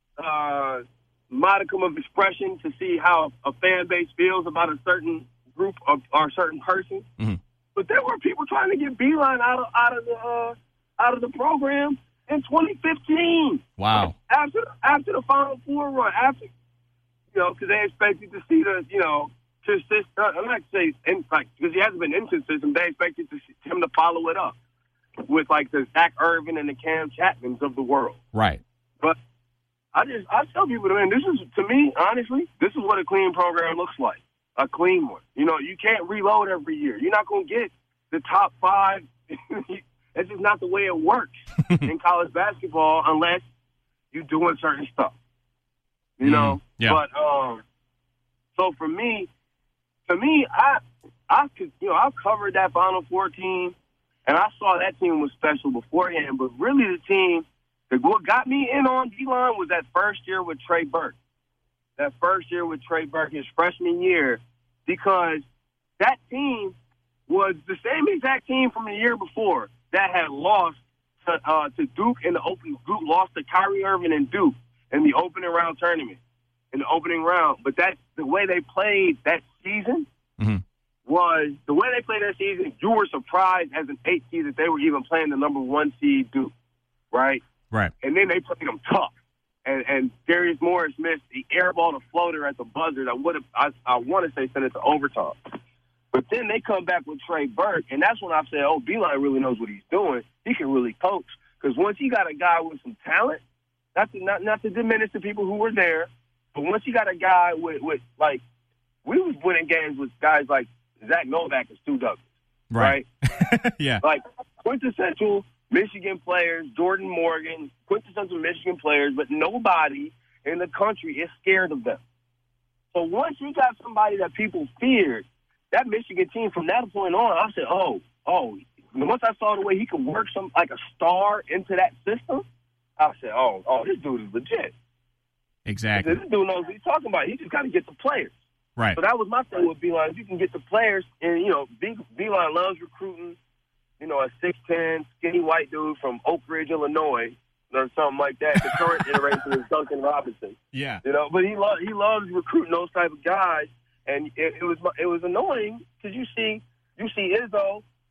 uh, modicum of expression to see how a fan base feels about a certain group of, or a certain person. Mm-hmm. But there were people trying to get Beilein out of out of the uh, out of the program in twenty fifteen. Wow! After after the Final Four run, after you know, because they expected to see the you know consistent. I'm not saying in fact because he hasn't been inconsistent. They expected to see him to follow it up with like the Zach Irvin and the Cam Chapmans of the world. Right. But I just I tell people, man, this is to me honestly, this is what a clean program looks like. A clean one. You know, you can't reload every year. You're not going to get the top five. That's just not the way it works in college basketball unless you're doing certain stuff. You know? Mm, yeah. But, um, so for me, to me, I, I could, you know, I've covered that Final Four team, and I saw that team was special beforehand, but really the team, that what got me in on Beilein was that first year with Trey Burke. That first year with Trey Burke, his freshman year, because that team was the same exact team from the year before that had lost to, uh, to Duke in the open. Duke lost to Kyrie Irving and Duke in the opening round tournament, in the opening round. But that the way they played that season mm-hmm. was the way they played that season. You were surprised as an eight seed that they were even playing the number one seed Duke, right? Right. And then they played them tough. And, and Darius Morris missed the air ball to floater at the buzzer that would have, I, I want to say, sent it to overtime. But then they come back with Trey Burke, and that's when I said, oh, Beilein really knows what he's doing. He can really coach. Because once you got a guy with some talent, not to, not, not to diminish the people who were there, but once you got a guy with, with like, we was winning games with guys like Zach Novak and Stu Douglas. Right. right? Yeah. Like, quintessential Michigan players, Jordan Morgan, quintessential Michigan players, but nobody in the country is scared of them. So once you got somebody that people feared, that Michigan team from that point on, I said, oh, oh. Once I saw the way he could work some like a star into that system, I said, oh, oh, this dude is legit. Exactly. This dude knows what he's talking about. He just got to get the players. Right. So that was my thing with Beilein. If you can get the players, and, you know, Beilein loves recruiting. You know, a six ten, skinny white dude from Oak Ridge, Illinois, or something like that. The current iteration is Duncan Robinson. Yeah. You know, but he lo- he loves recruiting those type of guys, and it, it was it was annoying because you see you see Izzo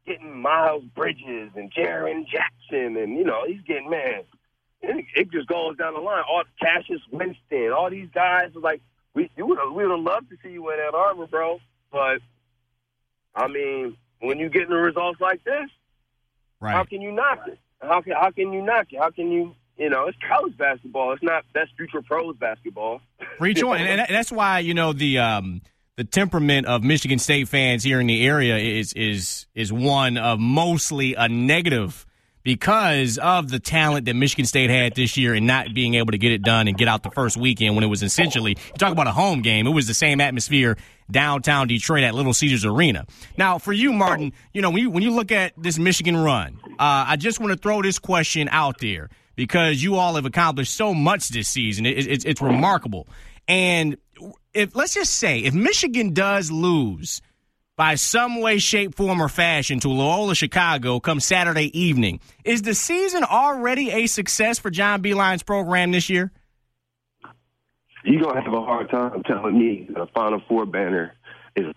getting Miles Bridges and Jaren Jackson, and, you know, he's getting, man, it, it just goes down the line. All Cassius Winston, all these guys are like, we would have we would have loved to see you in Ann Arbor, bro. But, I mean, when you get the results like this, right. how can you knock it? How can how can you knock it? How can you, you know, it's college basketball. It's not best future pros basketball. Reach on, and that's why, you know, the um, the temperament of Michigan State fans here in the area is is is one of mostly a negative because of the talent that Michigan State had this year and not being able to get it done and get out the first weekend when it was essentially, you talk about a home game, it was the same atmosphere downtown Detroit at Little Caesars Arena. Now, for you, Martin, you know, when you, when you look at this Michigan run, uh, I just want to throw this question out there because you all have accomplished so much this season. It, it, it's remarkable. And if let's just say, if Michigan does lose by some way, shape, form, or fashion to Loyola Chicago come Saturday evening, is the season already a success for John Beilein's program this year? You're going to have a hard time telling me the Final Four banner is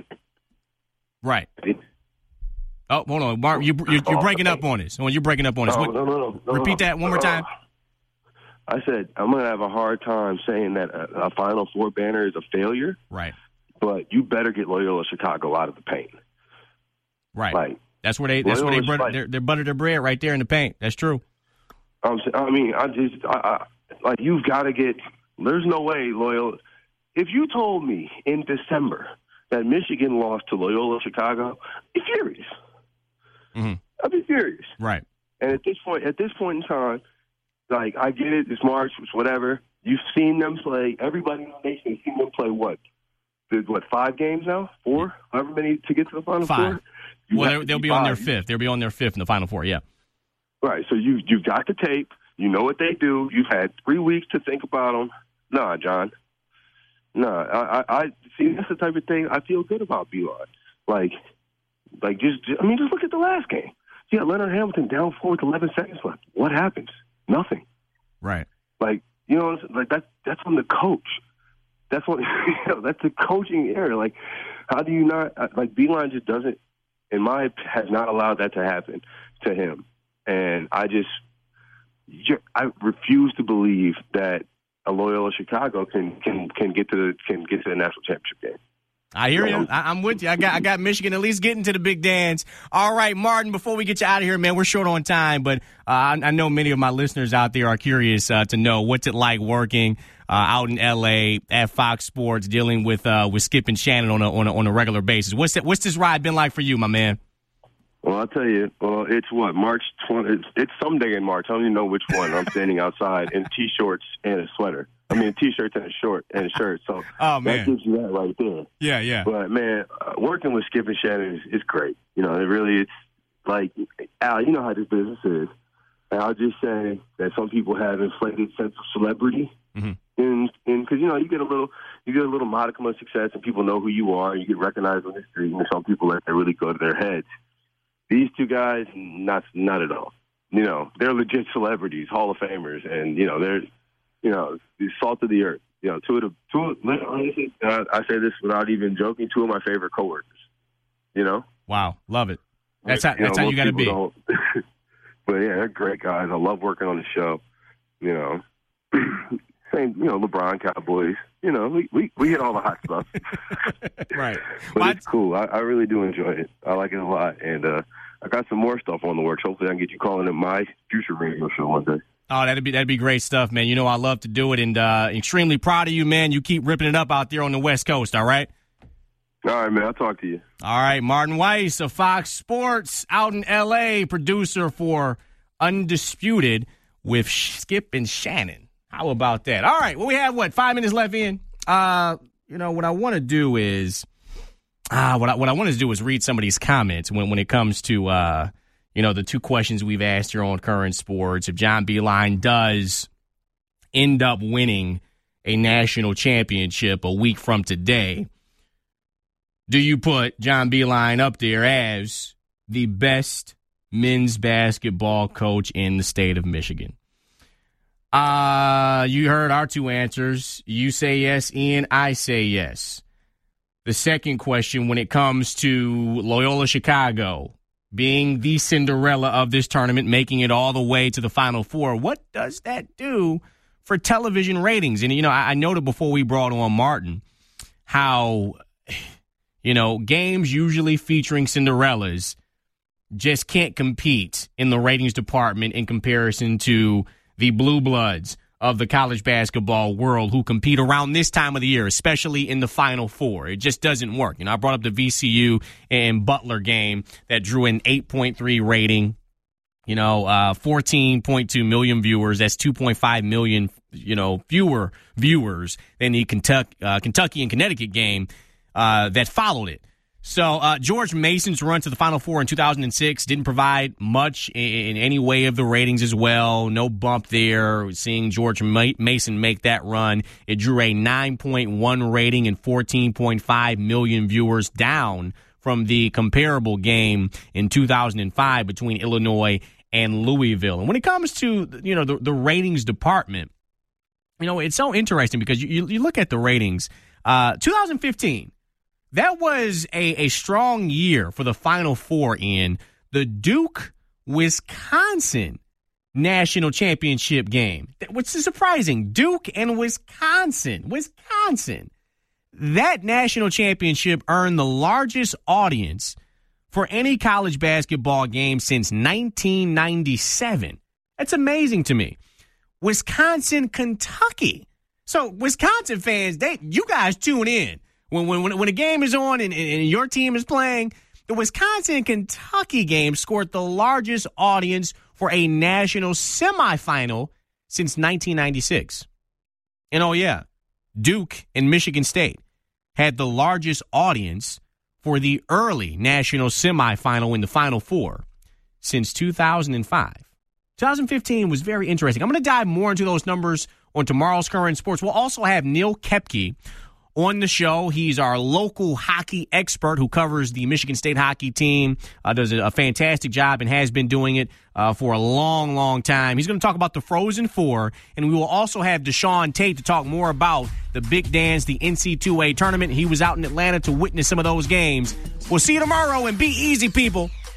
right. Oh, hold on, Mark. You, you're, you're breaking up on us. You're breaking up on us. No, no, no, no, no, Repeat that one more time. I said I'm going to have a hard time saying that a, a Final Four banner is a failure. Right. But you better get Loyola Chicago out of the paint. Right. Like, that's where they. That's where they butter, like, they're, they're butter their bread right there in the paint. That's true. Um, I mean, I just I, I, like you've got to get. There's no way Loyola. If you told me in December that Michigan lost to Loyola Chicago, I'd be furious. Mm-hmm. I'd be furious. Right. And at this point, at this point in time, like I get it. It's March. It's whatever. You've seen them play. Everybody in the nation has seen them play. What? Did what? Five games now? Four? However many to get to the Final Five. Four? You well, they'll be five. on their fifth. They'll be on their fifth in the Final Four. Yeah. Right. So you you've got the tape. You know what they do. You've had three weeks to think about them. Nah, John. Nah, I, I, I see. That's the type of thing I feel good about Beilein. Like, like just, I mean, just look at the last game. You got Leonard Hamilton down four with eleven seconds left. What happens? Nothing. Right. Like, you know, like that. That's on the coach. That's what. You know, that's the coaching error. Like, how do you not? Like, Beilein just doesn't. In my has not allowed that to happen to him, and I just, I refuse to believe that a Loyola Chicago can can can get to the can get to the national championship game. I hear you. I, I'm with you. I got I got Michigan at least getting to the big dance. All right, Martin, before we get you out of here, man, we're short on time, but uh, I, I know many of my listeners out there are curious uh, to know what's it like working uh, out in L A at Fox Sports, dealing with uh, with Skip and Shannon on a, on a on a regular basis. What's that, what's this ride been like for you, my man? Well, I'll tell you. Well, it's what March twentieth. It's, it's someday in March. I don't even know which one. I'm standing outside in t-shirts and a sweater. I mean, t-shirts and a short and a shirt. So oh, man. that gives you that right there. Yeah, yeah. But man, uh, working with Skip and Shannon is, is great. You know, it really it's like Al. You know how this business is. And I'll just say that some people have inflated sense of celebrity, mm-hmm. and and because you know you get a little you get a little modicum of success, and people know who you are, and you get recognized on the street. And some people let that really go to their heads. These two guys, not not at all. You know, they're legit celebrities, Hall of Famers, and you know they're. You know, the salt of the earth. You know, two of the two. Of, honestly, I, I say this without even joking. Two of my favorite coworkers. You know. Wow, love it. That's how. You That's know, how you got to be. But yeah, they're great guys. I love working on the show. You know, same. You know, LeBron Cowboys. You know, we we, we hit all the hot stuff. Right. But well, it's cool. I, I really do enjoy it. I like it a lot, and uh, I got some more stuff on the works. Hopefully, I can get you calling it my future radio show one day. Oh, that'd be that'd be great stuff, man. You know I love to do it, and uh, extremely proud of you, man. You keep ripping it up out there on the West Coast, all right? All right, man. I'll talk to you. All right, Martin Weiss of Fox Sports out in L A, producer for Undisputed with Skip and Shannon. How about that? All right, well, we have, what, five minutes left in? Uh, you know, what I want to do is, uh, what I, what I want to do is read some of these comments when, when it comes to, uh, you know, the two questions we've asked here on Current Sports. If John Beilein does end up winning a national championship a week from today, do you put John Beilein up there as the best men's basketball coach in the state of Michigan? Uh, you heard our two answers. You say yes, Ian. I say yes. The second question, when it comes to Loyola Chicago, being the Cinderella of this tournament, making it all the way to the Final Four. What does that do for television ratings? And, you know, I, I noted before we brought on Martin how, you know, games usually featuring Cinderellas just can't compete in the ratings department in comparison to the Blue Bloods of the college basketball world who compete around this time of the year, especially in the Final Four. It just doesn't work. You know, I brought up the V C U and Butler game that drew an eight point three rating, you know, uh, fourteen point two million viewers. That's two point five million, you know, fewer viewers than the Kentucky, uh, Kentucky and Connecticut game uh, that followed it. So uh, George Mason's run to the Final Four in two thousand six didn't provide much in, in any way of the ratings as well. No bump there. Seeing George Ma- Mason make that run, it drew a nine point one rating and fourteen point five million viewers, down from the comparable game in two thousand five between Illinois and Louisville. And when it comes to, you know, the, the ratings department, you know, it's so interesting because you, you look at the ratings. Uh, two thousand fifteen. That was a, a strong year for the Final Four in the Duke-Wisconsin national championship game. Which is surprising. Duke and Wisconsin. Wisconsin. That national championship earned the largest audience for any college basketball game since nineteen ninety-seven. That's amazing to me. Wisconsin, Kentucky. So Wisconsin fans, they you guys tune in. When when when a game is on and, and your team is playing, the Wisconsin-Kentucky game scored the largest audience for a national semifinal since nineteen ninety-six. And oh yeah, Duke and Michigan State had the largest audience for the early national semifinal in the Final Four since two thousand five. twenty fifteen was very interesting. I'm going to dive more into those numbers on tomorrow's Current Sports. We'll also have Neil Koepke on the show. He's our local hockey expert who covers the Michigan State hockey team, uh, does a fantastic job and has been doing it uh, for a long, long time. He's going to talk about the Frozen Four, and we will also have Deshaun Tate to talk more about the Big Dance, the N C double A tournament. He was out in Atlanta to witness some of those games. We'll see you tomorrow, and be easy, people.